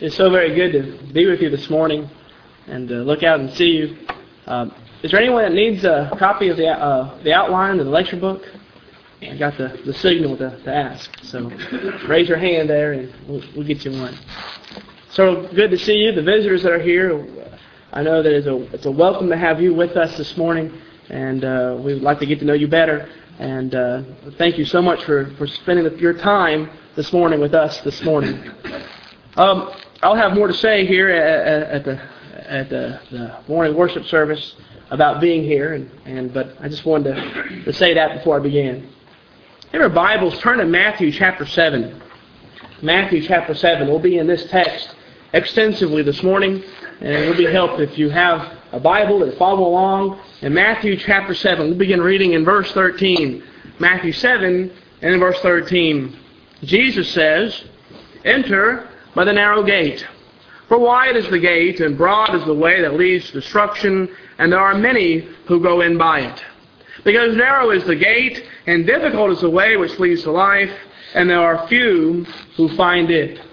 It's so very good to be with you this morning and look out and see you. Is there anyone that needs a copy of the outline of the lecture book? I got the signal to ask. So raise your hand there and we'll get you one. So good to see you, the visitors that are here. I know that it's a welcome to have you with us this morning, and we would like to get to know you better. And thank you so much for spending your time this morning with us this morning. I'll have more to say here at the morning worship service about being here, but I just wanted to say that before I begin. In our Bibles, turn to Matthew chapter 7. Matthew chapter 7. We'll be in this text extensively this morning, and it will be helpful if you have a Bible and follow along. In Matthew chapter 7, we'll begin reading in verse 13. Matthew 7 and in verse 13. Jesus says, "Enter by the narrow gate. For wide is the gate, and broad is the way that leads to destruction, and there are many who go in by it. Because narrow is the gate, and difficult is the way which leads to life, and there are few who find it."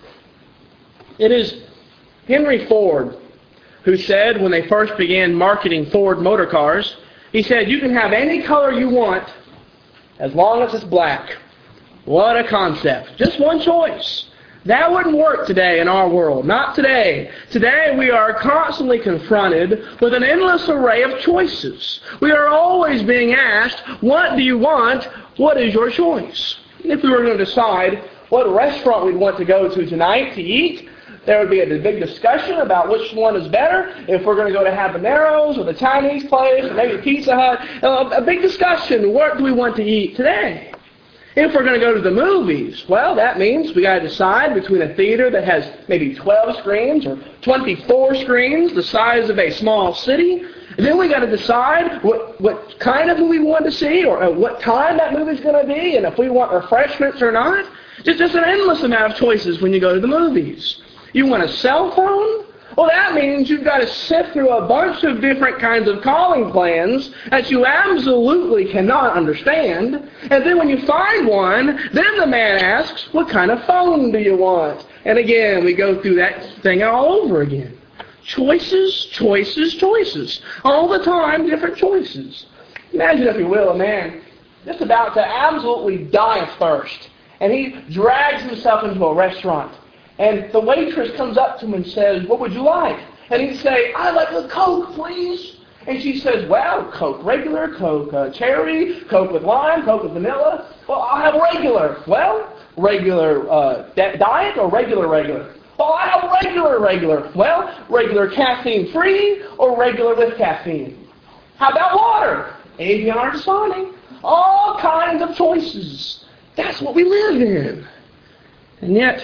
It is Henry Ford who said, when they first began marketing Ford motor cars, he said, "You can have any color you want as long as it's black." What a concept. Just one choice. That wouldn't work today in our world. Not today. Today we are constantly confronted with an endless array of choices. We are always being asked, what do you want? What is your choice? If we were going to decide what restaurant we'd want to go to tonight to eat, there would be a big discussion about which one is better. If we're going to go to Habaneros or the Chinese place or maybe Pizza Hut, a big discussion. What do we want to eat today? If we're going to go to the movies, well, that means we got to decide between a theater that has maybe 12 screens or 24 screens, the size of a small city. And then we got to decide what kind of movie we want to see, or what time that movie's going to be, and if we want refreshments or not. Just an endless amount of choices when you go to the movies. You want a cell phone? Well, that means you've got to sift through a bunch of different kinds of calling plans that you absolutely cannot understand. And then when you find one, then the man asks, what kind of phone do you want? And again, we go through that thing all over again. Choices, choices, choices. All the time, different choices. Imagine, if you will, a man just about to absolutely die of thirst. And he drags himself into a restaurant. And the waitress comes up to him and says, "What would you like?" And he'd say, "I'd like a Coke, please." And she says, "Well, Coke regular, Coke cherry, Coke with lime, Coke with vanilla. Well, I'll have regular." "Well, regular diet or regular? "Well, I have regular. "Well, regular caffeine free or regular with caffeine?" "How about water?" Avion or Dasani. All kinds of choices. That's what we live in. And yet,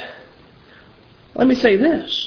let me say this.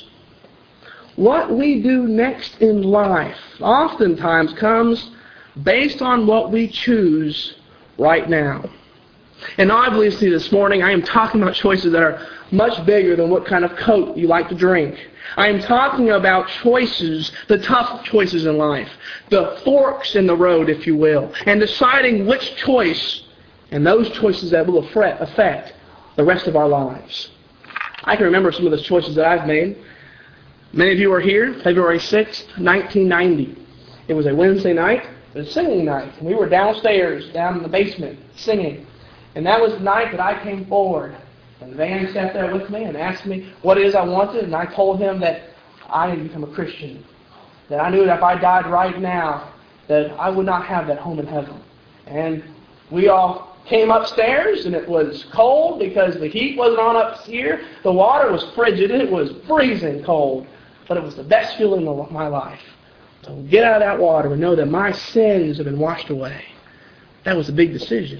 What we do next in life oftentimes comes based on what we choose right now. And obviously this morning I am talking about choices that are much bigger than what kind of Coke you like to drink. I am talking about choices, the tough choices in life, the forks in the road, if you will, and deciding which choice, and those choices that will affect the rest of our lives. I can remember some of the choices that I've made. Many of you were here, February 6th, 1990. It was a Wednesday night. It was a singing night. And we were downstairs, down in the basement, singing. And that was the night that I came forward. And Van sat there with me and asked me what it is I wanted. And I told him that I had become a Christian. That I knew that if I died right now, that I would not have that home in heaven. And we all came upstairs, and it was cold because the heat wasn't on up here. The water was frigid. It was freezing cold. But it was the best feeling of my life. To get out of that water and know that my sins have been washed away. That was a big decision.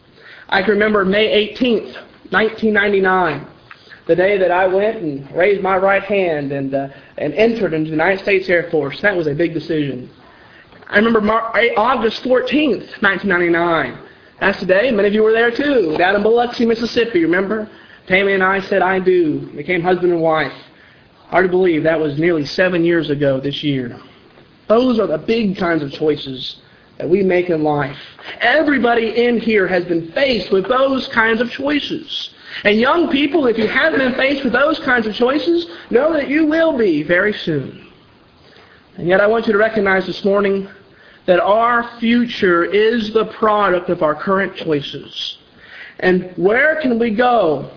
I can remember May 18th, 1999, the day that I went and raised my right hand and entered into the United States Air Force. That was a big decision. I remember August 14th, 1999. That's the day. Many of you were there too. Down in Biloxi, Mississippi, remember? Tammy and I said, "I do." Became husband and wife. Hard to believe that was nearly 7 years ago this year. Those are the big kinds of choices that we make in life. Everybody in here has been faced with those kinds of choices. And young people, if you haven't been faced with those kinds of choices, know that you will be very soon. And yet I want you to recognize this morning that our future is the product of our current choices. And where can we go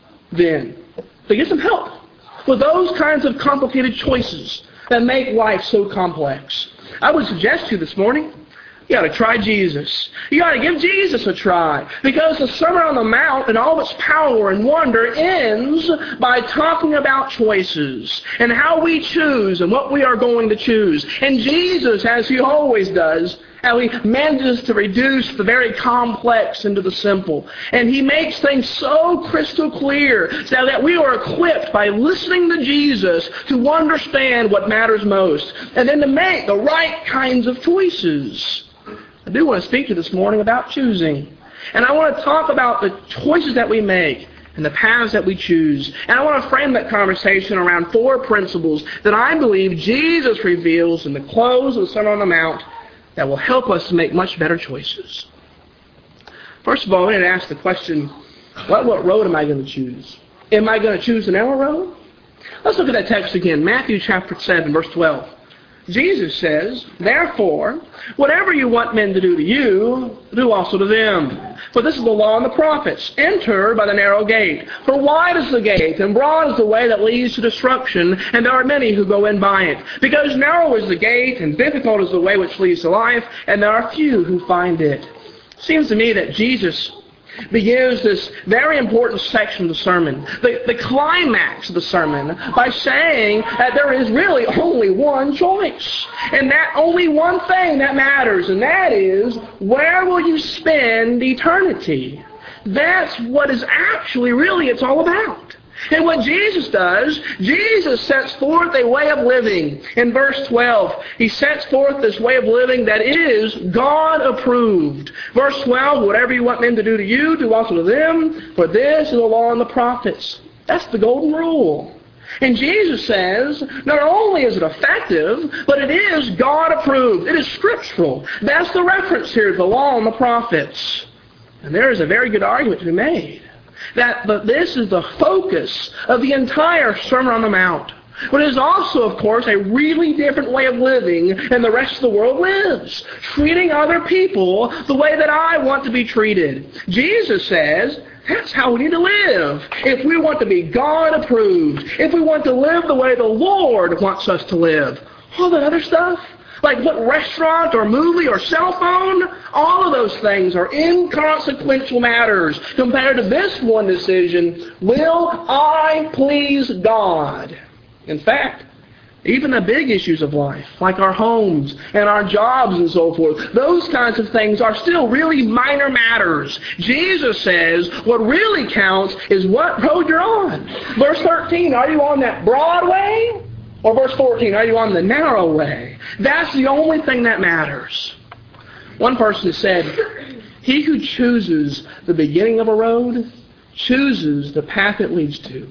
then to get some help with those kinds of complicated choices that make life so complex? I would suggest to you this morning, you ought to try Jesus. You ought to give Jesus a try. Because the Sermon on the Mount and all its power and wonder ends by talking about choices and how we choose and what we are going to choose. And Jesus, as He always does, how He manages to reduce the very complex into the simple. And He makes things so crystal clear so that we are equipped by listening to Jesus to understand what matters most and then to make the right kinds of choices. I do want to speak to you this morning about choosing. And I want to talk about the choices that we make and the paths that we choose. And I want to frame that conversation around 4 principles that I believe Jesus reveals in the close of the Sermon on the Mount that will help us to make much better choices. First of all, we need to ask the question, what road am I going to choose? Am I going to choose the narrow road? Let's look at that text again. Matthew chapter 7, verse 12. Jesus says, "Therefore, whatever you want men to do to you, do also to them. For this is the law and the prophets. Enter by the narrow gate. For wide is the gate, and broad is the way that leads to destruction, and there are many who go in by it. Because narrow is the gate, and difficult is the way which leads to life, and there are few who find it." It seems to me that Jesus begins this very important section of the sermon, the climax of the sermon, by saying that there is really only one choice. And that only one thing that matters, and that is, where will you spend eternity? That's what is actually really it's all about. And what Jesus does, Jesus sets forth a way of living. In verse 12, He sets forth this way of living that is God approved. Verse 12, whatever you want men to do to you, do also to them, for this is the law and the prophets. That's the golden rule. And Jesus says, not only is it effective, but it is God approved. It is scriptural. That's the reference here, the law and the prophets. And there is a very good argument to be made that this is the focus of the entire Sermon on the Mount. But it is also, of course, a really different way of living than the rest of the world lives. Treating other people the way that I want to be treated. Jesus says that's how we need to live. If we want to be God-approved, if we want to live the way the Lord wants us to live, all that other stuff, like what restaurant or movie or cell phone, all of those things are inconsequential matters compared to this one decision, will I please God? In fact, even the big issues of life, like our homes and our jobs and so forth, those kinds of things are still really minor matters. Jesus says what really counts is what road you're on. Verse 13, are you on that broad way? Or verse 14, are you on the narrow way? That's the only thing that matters. One person said, he who chooses the beginning of a road chooses the path it leads to.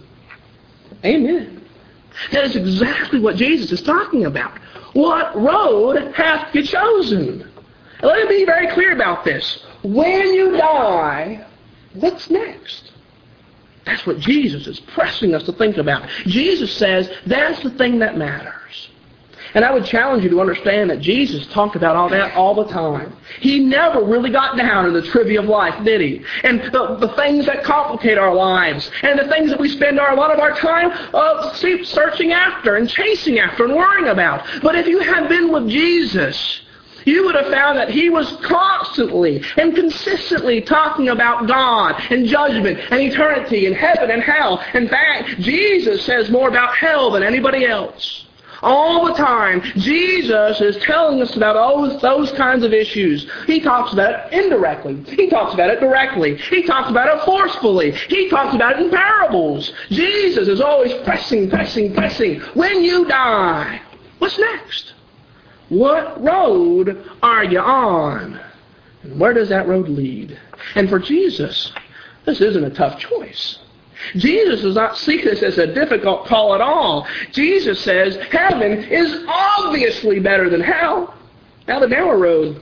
Amen. That is exactly what Jesus is talking about. What road hath you chosen? And let me be very clear about this. When you die, what's next? That's what Jesus is pressing us to think about. Jesus says that's the thing that matters. And I would challenge you to understand that Jesus talked about all that all the time. He never really got down in the trivia of life, did He? And the things that complicate our lives, and the things that we spend a lot of our time searching after and chasing after and worrying about. But if you had been with Jesus, you would have found that He was constantly and consistently talking about God and judgment and eternity and heaven and hell. In fact, Jesus says more about hell than anybody else. All the time, Jesus is telling us about those kinds of issues. He talks about it indirectly. He talks about it directly. He talks about it forcefully. He talks about it in parables. Jesus is always pressing. When you die, what's next? What road are you on? And where does that road lead? And for Jesus, this isn't a tough choice. Jesus does not see this as a difficult call at all. Jesus says heaven is obviously better than hell. Now the narrow road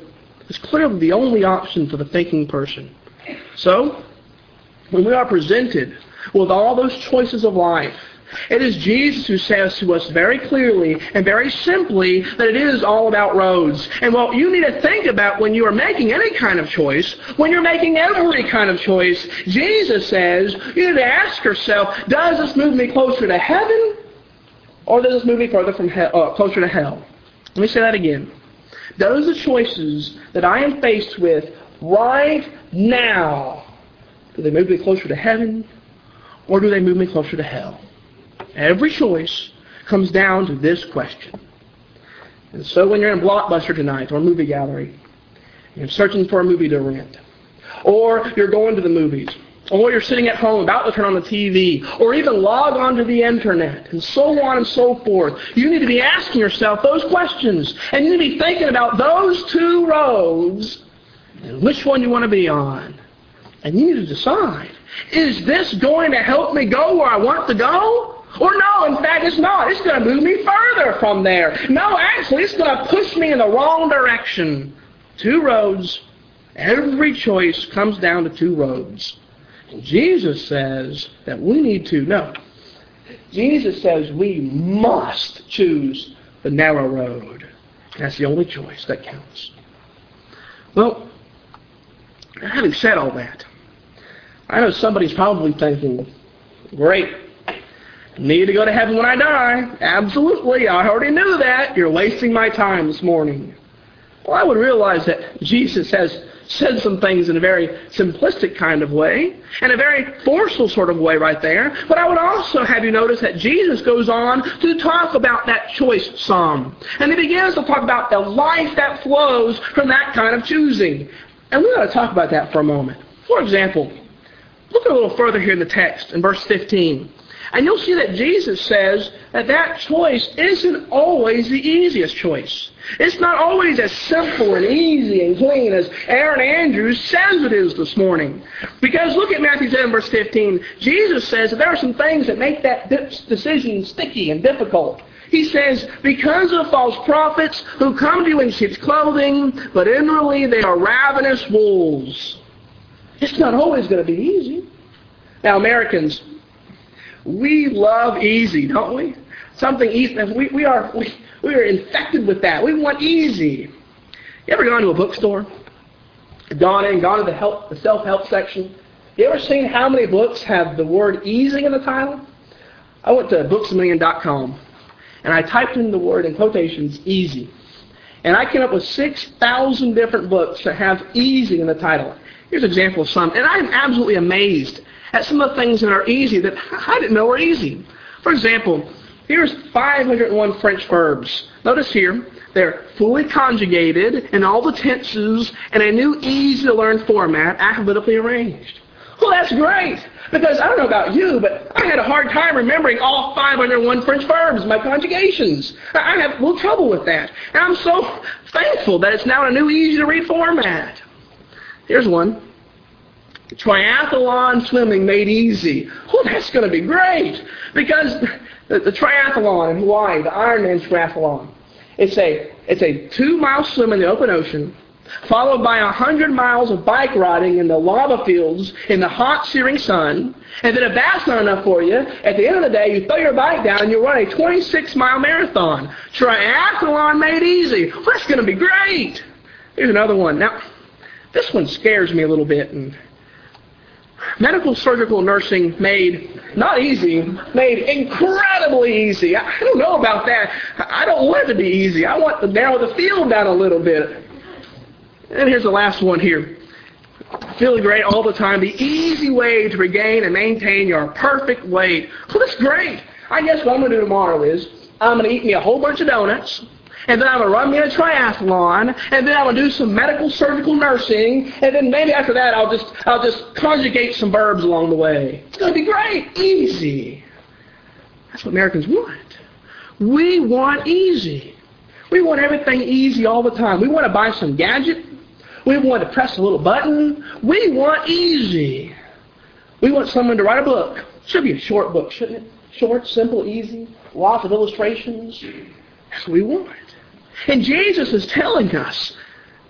is clearly the only option for the thinking person. So, when we are presented with all those choices of life, it is Jesus who says to us very clearly and very simply that it is all about roads. And what you need to think about when you are making any kind of choice, when you're making every kind of choice, Jesus says you need to ask yourself, does this move me closer to heaven or does this move me further from closer to hell? Let me say that again. Those are the choices that I am faced with right now. Do they move me closer to heaven or do they move me closer to hell? Every choice comes down to this question. And so when you're in Blockbuster tonight or a movie gallery, you're searching for a movie to rent, or you're going to the movies, or you're sitting at home about to turn on the TV, or even log onto the internet, and so on and so forth, you need to be asking yourself those questions, and you need to be thinking about those two roads and which one you want to be on. And you need to decide, is this going to help me go where I want to go? Or no, in fact, it's not. It's going to move me further from there. No, actually, it's going to push me in the wrong direction. Two roads. Every choice comes down to two roads. And Jesus says that we need to, no. Jesus says we must choose the narrow road. That's the only choice that counts. Well, having said all that, I know somebody's probably thinking, great, need to go to heaven when I die. Absolutely, I already knew that. You're wasting my time this morning. Well, I would realize that Jesus has said some things in a very simplistic kind of way, and a very forceful sort of way right there. But I would also have you notice that Jesus goes on to talk about that choice some. And he begins to talk about the life that flows from that kind of choosing. And we're going to talk about that for a moment. For example, look a little further here in the text, in verse 15. And you'll see that Jesus says that that choice isn't always the easiest choice. It's not always as simple and easy and clean as Aaron Andrews says it is this morning. Because look at Matthew 7, verse 15. Jesus says that there are some things that make that decision sticky and difficult. He says, because of false prophets who come to you in sheep's clothing, but inwardly they are ravenous wolves. It's not always going to be easy. Now, Americans, we love easy, don't we? Something easy. We are infected with that. We want easy. You ever gone to a bookstore? Gone to the self-help section? You ever seen how many books have the word easy in the title? I went to booksamillion.com and I typed in the word in quotations, easy. And I came up with 6,000 different books that have easy in the title. Here's an example of some. And I'm absolutely amazed at some of the things that are easy that I didn't know were easy. For example, here's 501 French verbs. Notice here, they're fully conjugated in all the tenses in a new, easy-to-learn format, alphabetically arranged. Well, that's great, because I don't know about you, but I had a hard time remembering all 501 French verbs, my conjugations. I have a little trouble with that. And I'm so thankful that it's now in a new, easy-to-read format. Here's one. Triathlon swimming made easy. Well, that's going to be great, because the triathlon in Hawaii, the Ironman triathlon, it's a 2-mile swim in the open ocean, followed by 100 miles of bike riding in the lava fields in the hot, searing sun, and then if that's not enough for you, at the end of the day, you throw your bike down and you run a 26-mile marathon. Triathlon made easy. Well, that's going to be great. Here's another one. Now, this one scares me a little bit. And medical surgical nursing made, not easy, made incredibly easy. I don't know about that. I don't want it to be easy. I want to narrow the field down a little bit. And here's the last one here. Feeling great all the time. The easy way to regain and maintain your perfect weight. Well, that's great. I guess what I'm going to do tomorrow is I'm going to eat me a whole bunch of donuts. And then I'm going to run me a triathlon, and then I'm going to do some medical surgical nursing, and then maybe after that I'll just conjugate some verbs along the way. It's going to be great. Easy. That's what Americans want. We want easy. We want everything easy all the time. We want to buy some gadget. We want to press a little button. We want easy. We want someone to write a book. Should be a short book, shouldn't it? Short, simple, easy, lots of illustrations. That's what we want. And Jesus is telling us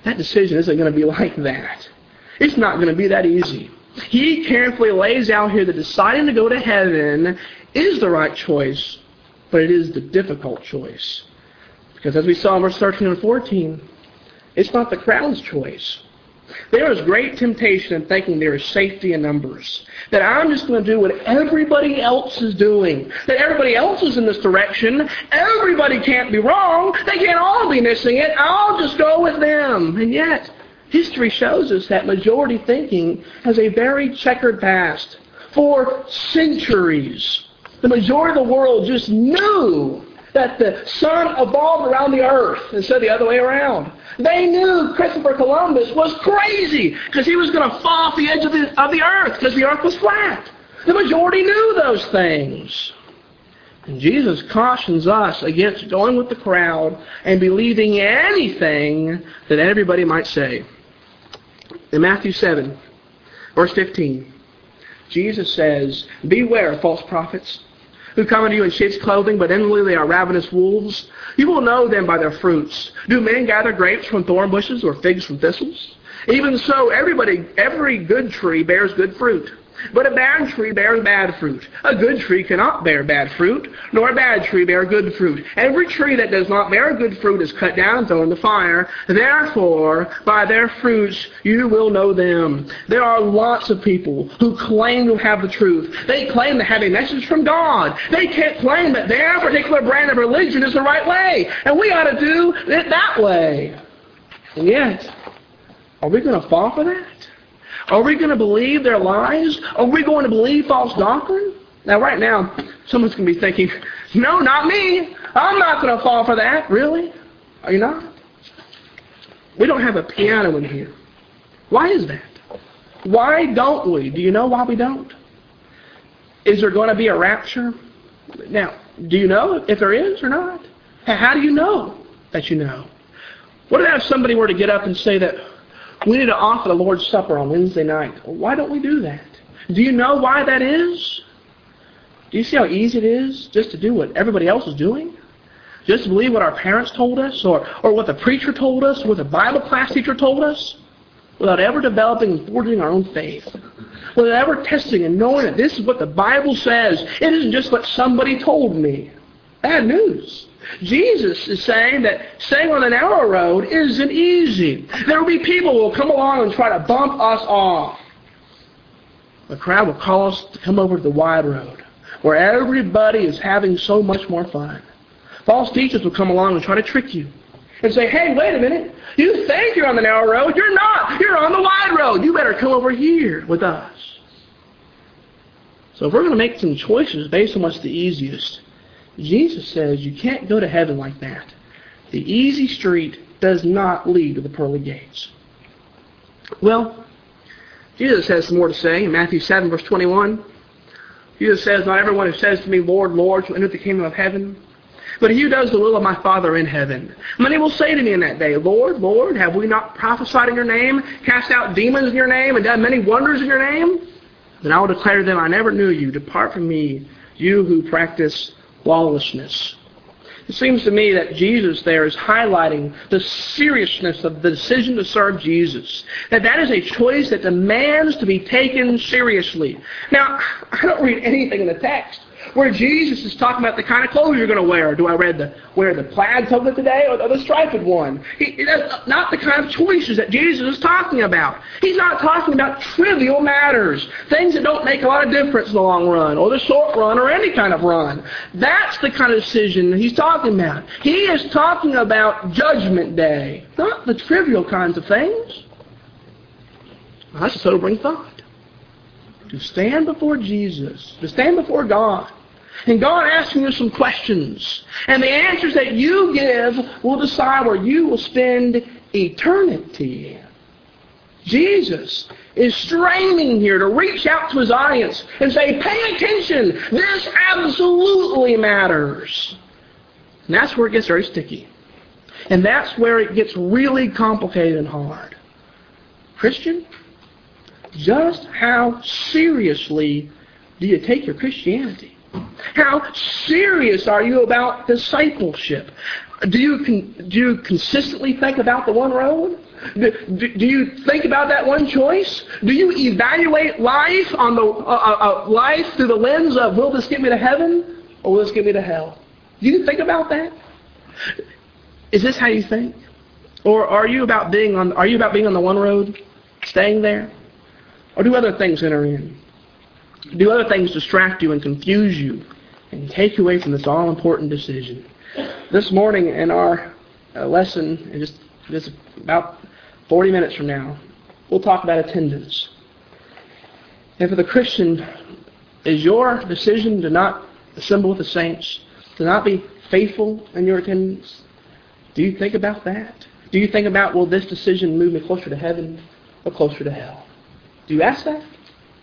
that decision isn't going to be like that. It's not going to be that easy. He carefully lays out here that deciding to go to heaven is the right choice, but it is the difficult choice. Because as we saw in verse 13 and 14, it's not the crowd's choice. There is great temptation in thinking there is safety in numbers. That I'm just going to do what everybody else is doing. That everybody else is in this direction. Everybody can't be wrong. They can't all be missing it. I'll just go with them. And yet, history shows us that majority thinking has a very checkered past. For centuries, the majority of the world just knew that the sun evolved around the earth instead of the other way around. They knew Christopher Columbus was crazy because he was going to fall off the edge of the earth because the earth was flat. The majority knew those things. And Jesus cautions us against going with the crowd and believing anything that everybody might say. In Matthew 7, verse 15, Jesus says, "Beware of false prophets, who come unto you in sheep's clothing, but inwardly they are ravenous wolves. You will know them by their fruits. Do men gather grapes from thorn bushes or figs from thistles? Even so, every good tree bears good fruit. But a bad tree bears bad fruit. A good tree cannot bear bad fruit, nor a bad tree bear good fruit. Every tree that does not bear good fruit is cut down and thrown in the fire. Therefore, by their fruits you will know them." There are lots of people who claim to have the truth. They claim to have a message from God. They can't claim that their particular brand of religion is the right way, and we ought to do it that way. And yet, are we going to fall for that? Are we going to believe their lies? Are we going to believe false doctrine? Now, right now, someone's going to be thinking, "No, not me. I'm not going to fall for that." Really? Are you not? We don't have a piano in here. Why is that? Why don't we? Do you know why we don't? Is there going to be a rapture? Now, do you know if there is or not? How do you know that you know? What if somebody were to get up and say that we need to offer the Lord's Supper on Wednesday night? Well, why don't we do that? Do you know why that is? Do you see how easy it is just to do what everybody else is doing? Just to believe what our parents told us, or what the preacher told us, or what the Bible class teacher told us, without ever developing and forging our own faith. Without ever testing and knowing that this is what the Bible says. It isn't just what somebody told me. Bad news. Jesus is saying that staying on the narrow road isn't easy. There will be people who will come along and try to bump us off. The crowd will call us to come over to the wide road, where everybody is having so much more fun. False teachers will come along and try to trick you and say, "Hey, wait a minute. You think you're on the narrow road. You're not. You're on the wide road. You better come over here with us." So if we're going to make some choices based on what's the easiest, Jesus says you can't go to heaven like that. The easy street does not lead to the pearly gates. Well, Jesus has some more to say in Matthew 7, verse 21. Jesus says, "Not everyone who says to me, 'Lord, Lord,' shall enter the kingdom of heaven, but he who does the will of my Father in heaven. Many will say to me in that day, 'Lord, Lord, have we not prophesied in your name, cast out demons in your name, and done many wonders in your name?' Then I will declare to them, 'I never knew you. Depart from me, you who practice lawlessness.'" It seems to me that Jesus there is highlighting the seriousness of the decision to serve Jesus. That is a choice that demands to be taken seriously. Now, I don't read anything in the text where Jesus is talking about the kind of clothes you're going to wear. Do I wear the plaid toga today or the striped one? That's not the kind of choices that Jesus is talking about. He's not talking about trivial matters, things that don't make a lot of difference in the long run or the short run or any kind of run. That's the kind of decision he's talking about. He is talking about Judgment Day, not the trivial kinds of things. Well, that's a sobering thought. To stand before Jesus, to stand before God, and God asking you some questions, and the answers that you give will decide where you will spend eternity. Jesus is straining here to reach out to his audience and say, "Pay attention, this absolutely matters." And that's where it gets very sticky. And that's where it gets really complicated and hard. Christian, just how seriously do you take your Christianity? How serious are you about discipleship? Do you consistently think about the one road? Do you think about that one choice? Do you evaluate life on the life through the lens of, will this get me to heaven or will this get me to hell? Do you think about that? Is this how you think? Or are you about being on the one road, staying there? Or do other things enter in? Do other things distract you and confuse you and take you away from this all-important decision? This morning in our lesson, in just about 40 minutes from now, we'll talk about attendance. And for the Christian, is your decision to not assemble with the saints, to not be faithful in your attendance? Do you think about that? Do you think about, will this decision move me closer to heaven or closer to hell? Do you ask that?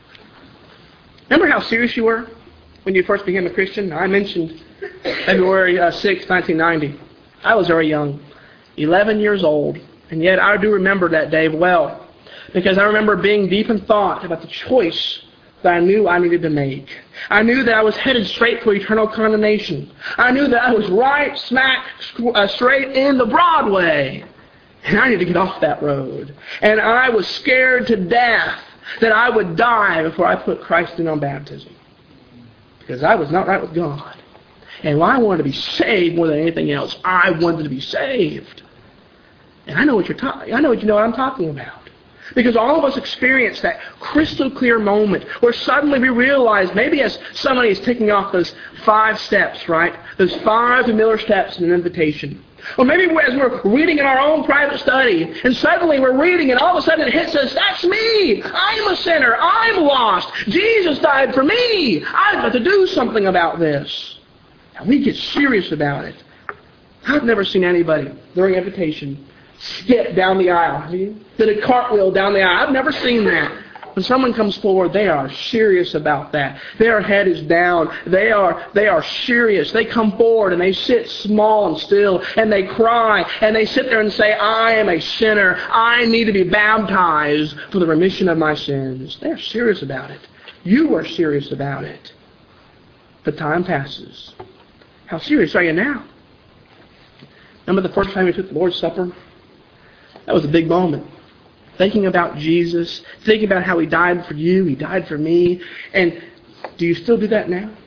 Remember how serious you were when you first became a Christian? I mentioned February 6, 1990. I was very young, 11 years old, and yet I do remember that day well, because I remember being deep in thought about the choice that I knew I needed to make. I knew that I was headed straight for eternal condemnation. I knew that I was right smack straight in the Broadway, and I needed to get off that road. And I was scared to death that I would die before I put Christ in on baptism, because I was not right with God. And I wanted to be saved more than anything else. I wanted to be saved. And I know what I'm talking about. Because all of us experience that crystal clear moment where suddenly we realize, maybe as somebody is ticking off those 5 steps, right? Those 5 familiar steps in an invitation. Or maybe as we're reading in our own private study, and suddenly we're reading, and all of a sudden it hits us, that's me! I'm a sinner! I'm lost! Jesus died for me! I've got to do something about this. And we get serious about it. I've never seen anybody during invitation skip down the aisle. Have you? Did a cartwheel down the aisle. I've never seen that. When someone comes forward, they are serious about that. Their head is down. They are serious. They come forward and they sit small and still and they cry and they sit there and say, I am a sinner. I need to be baptized for the remission of my sins. They are serious about it. You are serious about it. The time passes. How serious are you now? Remember the first time you took the Lord's Supper? That was a big moment. Thinking about Jesus, thinking about how He died for you, He died for me. And do you still do that now?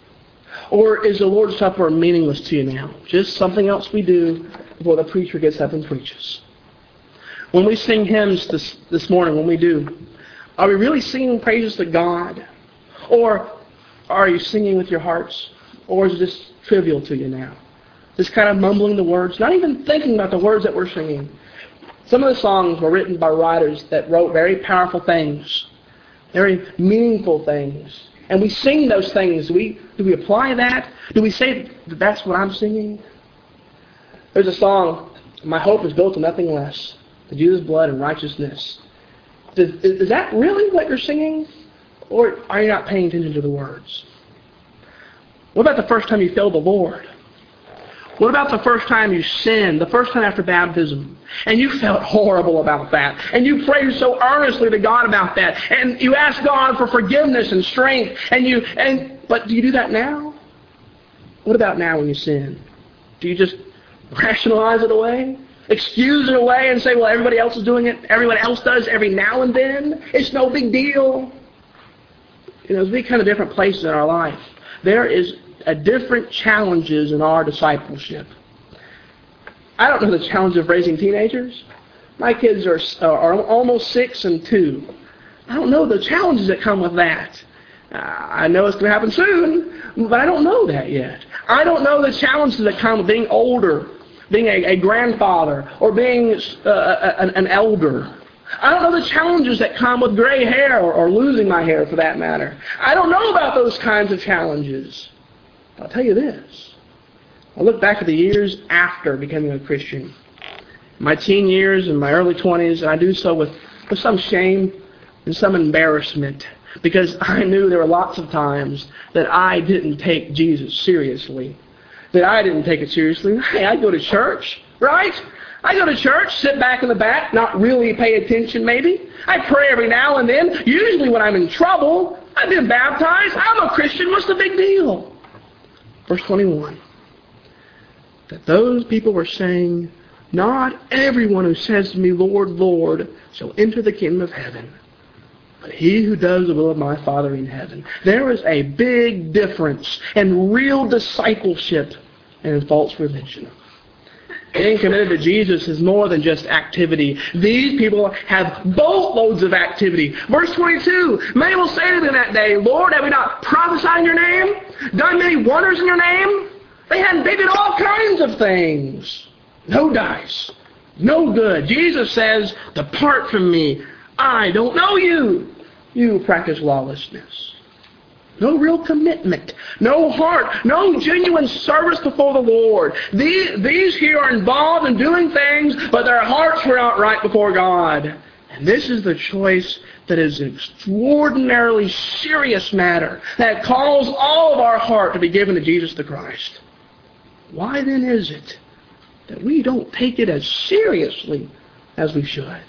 Or is the Lord's Supper meaningless to you now? Just something else we do before the preacher gets up and preaches. When we sing hymns this morning, when we do, are we really singing praises to God? Or are you singing with your hearts? Or is it just trivial to you now? Just kind of mumbling the words, not even thinking about the words that we're singing. Some of the songs were written by writers that wrote very powerful things, very meaningful things. And we sing those things. Do we apply that? Do we say that that's what I'm singing? There's a song, my hope is built on nothing less than Jesus' blood and righteousness. Is that really what you're singing? Or are you not paying attention to the words? What about the first time you failed the Lord? What about the first time you sinned, the first time after baptism, and you felt horrible about that, and you prayed so earnestly to God about that, and you asked God for forgiveness and strength, but do you do that now? What about now when you sin? Do you just rationalize it away? Excuse it away and say, well, everybody else is doing it, everyone else does every now and then, it's no big deal. As we come to different places in our life, there is different challenges in our discipleship. I don't know the challenge of raising teenagers. My kids are almost 6 and 2. I don't know the challenges that come with that. I know it's going to happen soon, but I don't know that yet. I don't know the challenges that come with being older, being a grandfather, or being an elder. I don't know the challenges that come with gray hair or losing my hair for that matter. I don't know about those kinds of challenges. I'll tell you this. I look back at the years after becoming a Christian. My teen years and my early 20s, and I do so with some shame and some embarrassment, because I knew there were lots of times that I didn't take Jesus seriously. That I didn't take it seriously. Hey, I go to church, right? I go to church, sit back in the back, not really pay attention maybe. I pray every now and then. Usually when I'm in trouble, I've been baptized. I'm a Christian. What's the big deal? Verse 21. That those people were saying, Not everyone who says to me, Lord, Lord, shall enter the kingdom of heaven, but he who does the will of my Father in heaven. There is a big difference in real discipleship and in false religion. Being committed to Jesus is more than just activity. These people have boatloads of activity. Verse 22, many will say to me in that day, Lord, have we not prophesied in your name? Done many wonders in your name? They did all kinds of things. No dice. No good. Jesus says, depart from me. I don't know you. You practice lawlessness. No real commitment. No heart. No genuine service before the Lord. These here are involved in doing things, but their hearts were not right before God. And this is the choice that is an extraordinarily serious matter that calls all of our heart to be given to Jesus the Christ. Why then is it that we don't take it as seriously as we should?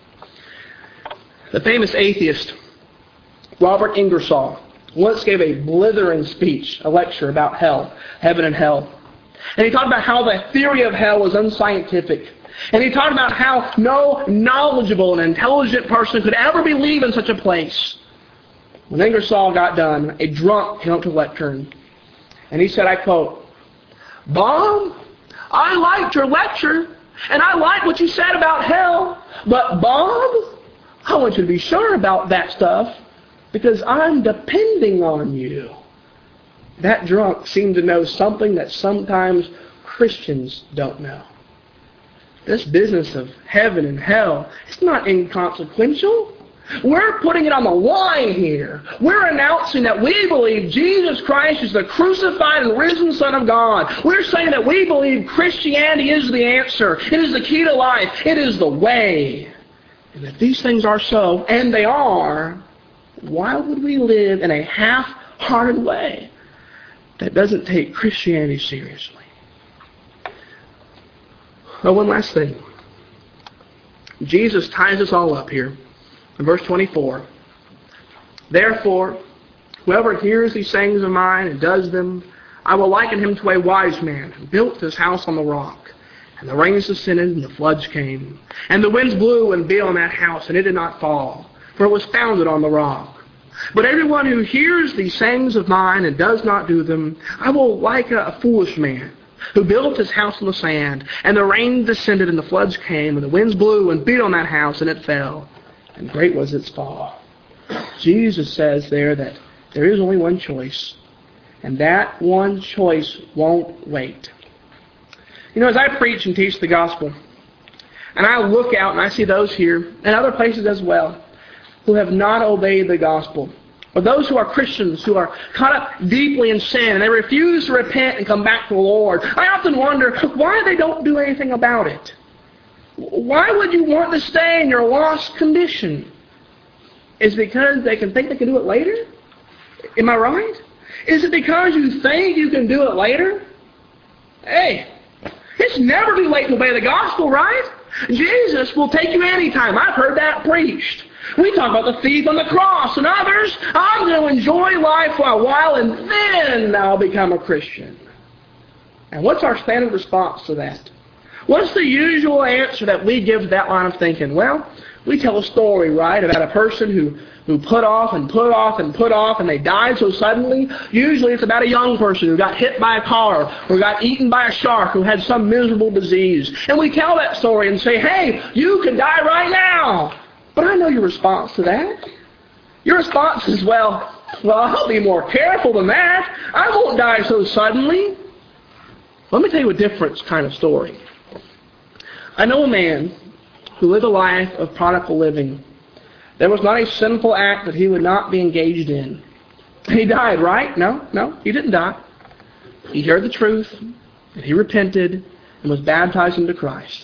The famous atheist, Robert Ingersoll, once gave a blithering speech, a lecture about hell, heaven and hell. And he talked about how the theory of hell was unscientific. And he talked about how no knowledgeable and intelligent person could ever believe in such a place. When Ingersoll got done, a drunk came up to the lectern. And he said, I quote, Bob, I liked your lecture, and I liked what you said about hell. But Bob, I want you to be sure about that stuff, because I'm depending on you. That drunk seemed to know something that sometimes Christians don't know. This business of heaven and hell, it's not inconsequential. We're putting it on the line here. We're announcing that we believe Jesus Christ is the crucified and risen Son of God. We're saying that we believe Christianity is the answer. It is the key to life. It is the way. And if these things are so, and they are, why would we live in a half-hearted way that doesn't take Christianity seriously? Oh, one last thing. Jesus ties us all up here in verse 24. Therefore, whoever hears these sayings of mine and does them, I will liken him to a wise man who built his house on the rock. And the rains descended and the floods came. And the winds blew and beat on that house, and it did not fall, for it was founded on the rock. But everyone who hears these sayings of mine and does not do them, I will liken a foolish man who built his house on the sand. And the rain descended and the floods came, and the winds blew and beat on that house, and it fell. And great was its fall. Jesus says there that there is only one choice, and that one choice won't wait. You know, as I preach and teach the gospel, and I look out and I see those here, and other places as well, who have not obeyed the gospel, or those who are Christians who are caught up deeply in sin, and they refuse to repent and come back to the Lord, I often wonder why they don't do anything about it. Why would you want to stay in your lost condition? Is it because they think they can do it later? Am I right? Is it because you think you can do it later? Hey, it's never too late to obey the gospel, right? Jesus will take you anytime. I've heard that preached. We talk about the thief on the cross and others. I'm going to enjoy life for a while and then I'll become a Christian. And what's our standard response to that? What's the usual answer that we give to that line of thinking? Well, we tell a story, right, about a person who put off and put off and put off and they died so suddenly. Usually it's about a young person who got hit by a car or got eaten by a shark who had some miserable disease. And we tell that story and say, hey, you could die right now. But I know your response to that. Your response is, well, I'll be more careful than that. I won't die so suddenly. Let me tell you a different kind of story. I know a man who lived a life of prodigal living. There was not a sinful act that he would not be engaged in. He died, right? No, he didn't die. He heard the truth, and he repented, and was baptized into Christ.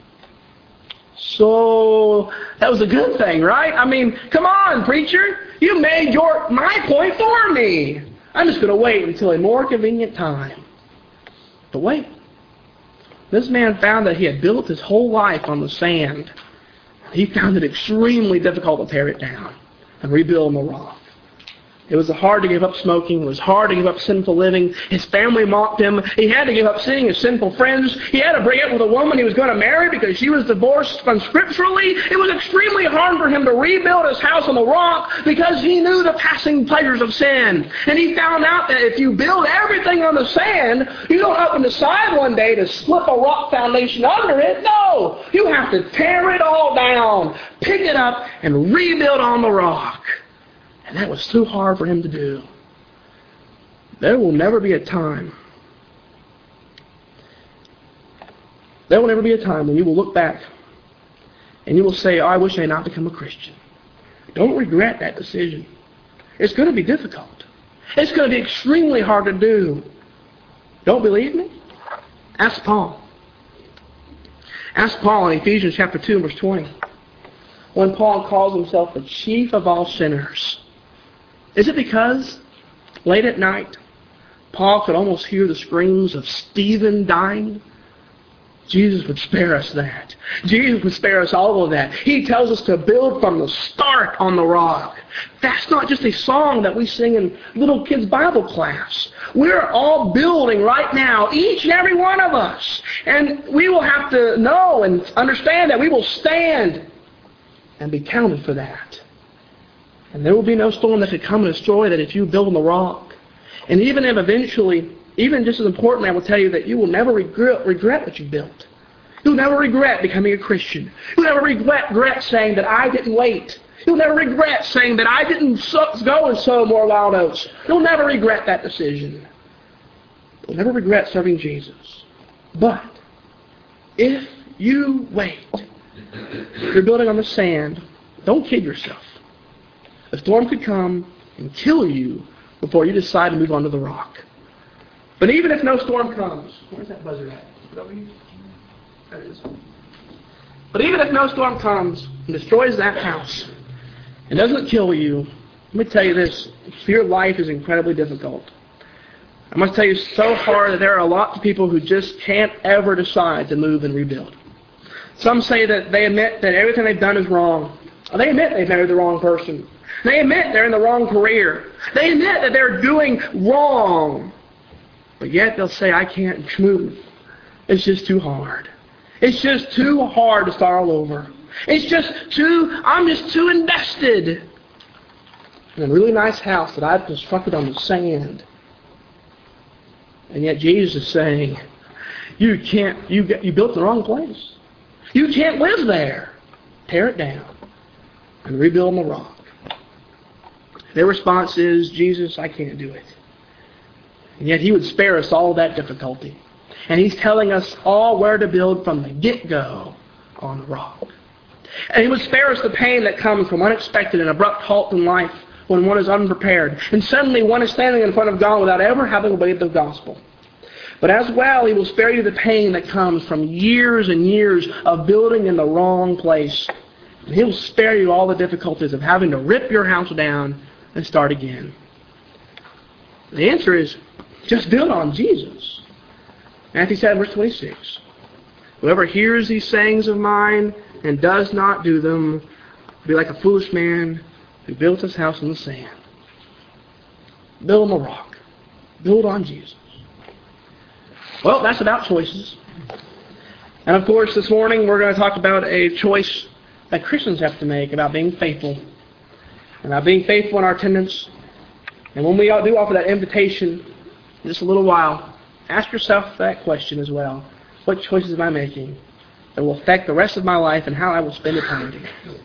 So, that was a good thing, right? I mean, come on, preacher. You made my point for me. I'm just going to wait until a more convenient time. But wait. This man found that he had built his whole life on the sand. He found it extremely difficult to tear it down and rebuild on the rock. It was hard to give up smoking. It was hard to give up sinful living. His family mocked him. He had to give up seeing his sinful friends. He had to break up with a woman he was going to marry because she was divorced unscripturally. It was extremely hard for him to rebuild his house on the rock because he knew the passing pleasures of sin. And he found out that if you build everything on the sand, you don't up and decide one day to slip a rock foundation under it. No! You have to tear it all down, pick it up, and rebuild on the rock. And that was too hard for him to do. There will never be a time when you will look back and you will say, oh, I wish I had not become a Christian. Don't regret that decision. It's going to be difficult. It's going to be extremely hard to do. Don't believe me? Ask Paul. Ask Paul in Ephesians chapter 2, verse 20. When Paul calls himself the chief of all sinners. Is it because late at night Paul could almost hear the screams of Stephen dying? Jesus would spare us that. Jesus would spare us all of that. He tells us to build from the start on the rock. That's not just a song that we sing in little kids' Bible class. We're all building right now, each and every one of us. And we will have to know and understand that we will stand and be counted for that. And there will be no storm that could come and destroy that if you build on the rock. And even if eventually, even just as important, I will tell you that you will never regret what you built. You'll never regret becoming a Christian. You'll never regret saying that I didn't wait. You'll never regret saying that I didn't go and sow more wild oats. You'll never regret that decision. You'll never regret serving Jesus. But if you wait, you're building on the sand, don't kid yourself. A storm could come and kill you before you decide to move onto the rock. But even if no storm comes, where's that buzzer at? Is it over here? There it is. But even if no storm comes and destroys that house and doesn't kill you, let me tell you this, your life is incredibly difficult. I must tell you so hard that there are a lot of people who just can't ever decide to move and rebuild. Some say that they admit that everything they've done is wrong. They admit they've married the wrong person. They admit they're in the wrong career. They admit that they're doing wrong. But yet they'll say, I can't move. It's just too hard. It's just too hard to start all over. I'm just too invested in a really nice house that I've constructed on the sand. And yet Jesus is saying, you built in the wrong place. You can't live there. Tear it down and rebuild on the rock. Their response is, Jesus, I can't do it. And yet He would spare us all that difficulty. And He's telling us all where to build from the get-go on the rock. And He would spare us the pain that comes from unexpected and abrupt halt in life when one is unprepared. And suddenly one is standing in front of God without ever having obeyed the gospel. But as well, He will spare you the pain that comes from years and years of building in the wrong place. And He will spare you all the difficulties of having to rip your house down and start again. The answer is, just build on Jesus. Matthew 7, verse 26. Whoever hears these sayings of mine and does not do them will be like a foolish man who built his house on the sand. Build on the rock. Build on Jesus. Well, that's about choices. And of course, this morning we're going to talk about a choice that Christians have to make about being faithful. About being faithful in our attendance. And when we do offer that invitation in just a little while, ask yourself that question as well. What choices am I making that will affect the rest of my life and how I will spend eternity?